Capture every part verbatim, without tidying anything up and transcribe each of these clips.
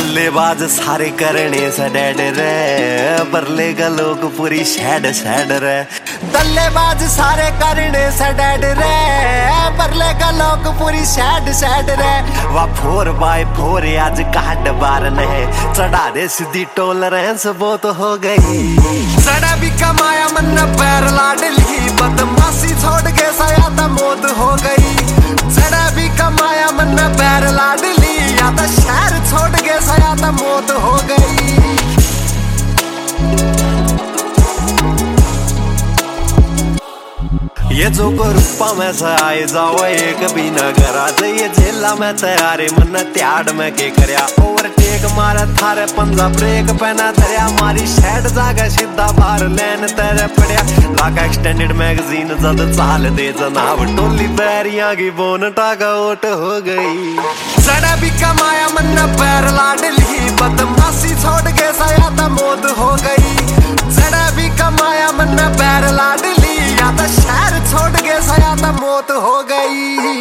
दल्लेबाज सारे करने से डैड रे, बरले का लोग पूरी सैड सैड रे। दल्लेबाज सारे करने से डैड रे, बरले का लोग पूरी सैड सैड रे। वा फोर बाय फोर आज काट बार ने चढ़ा दे सीधी टॉलरेंस वो तो हो गई। सड़ा भी कमाया मन पैर लाडली, बदमाशी छोड़ के साया तो मौत हो गई। सड़ा भी कमाया मन पैर लाडली, या तो शहर छोड़ के साया तो मौत हो गई। ये जो को रूपा में से आए जाओ एक भी न करा ये झेला में तैयारे मन त्याड़ में के करया। ओवरटेक मारा थारे पंजा ब्रेक पहना धरिया, मारी शैड जागा सीधा बाहर लैन तेरे पड़िया। लाका एक्सटेंडेड मैगजीन जद चाल दे जनाब, टोली बैरियां की बोन टागा ओट हो गई। सड़ा भी कमाया मन पैर लाडली, बदमाशी छोड़ के साया तो मौत हो गई। सड़ा भी कमाया मन पैर लाडली, या तो शहर छोड़ के साया तो मौत हो गई।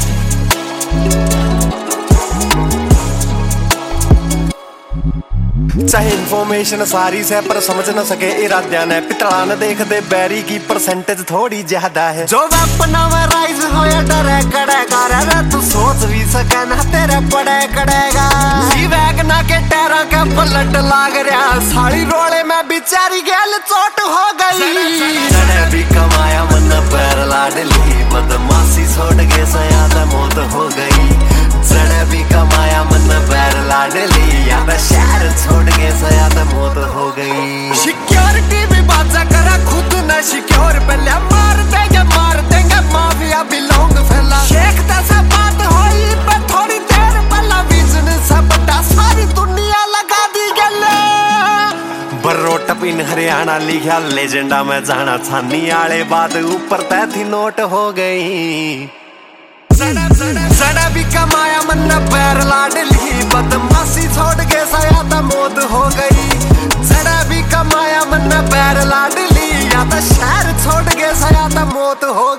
चाहे इन्फॉर्मेशन सारी से पर समझ न सके इराद्या ने, पितला न देख दे बैरी की परसेंटेज थोड़ी ज्यादा है। जो अपना में राइज हो या डरे कड़ेगा रे, तू सोच भी सके ना तेरे पड़े कड़ेगा। सी वैगना के टायरों के पलट लाग रहा, साड़ी रोड़े में बेचारी गेल चोट हो गई। सड़े भी कमाया मन पैर लाडली, बदमाशी छोड़ के सया तो मौत हो गई। सड़े भी कमाया मन पैर लाडली, या तो शहर छोड़ के सया तो मौत हो गई। सिक्योरिटी भी बाजा करा खुद न सिक्योर, पहले मार देंगे मार देंगे माफिया बिलोंग फैला। शेख दसा बात होई पर थोड़ी देर पहला विजन सब बड़ा सारी दुनिया लगा दी गले। बर्रो टपिन हरियाणा लिखा लेजेंडा में जाना छानी आले बात ऊपर तय थी नोट हो गई। सड़ा भी कमाया मन पैर लाडली, बदमाशी छोड़ के साया तो मौत हो गई। सड़ा भी कमाया मन पैर लाडली, या तो शहर छोड़ के साया तो मौत हो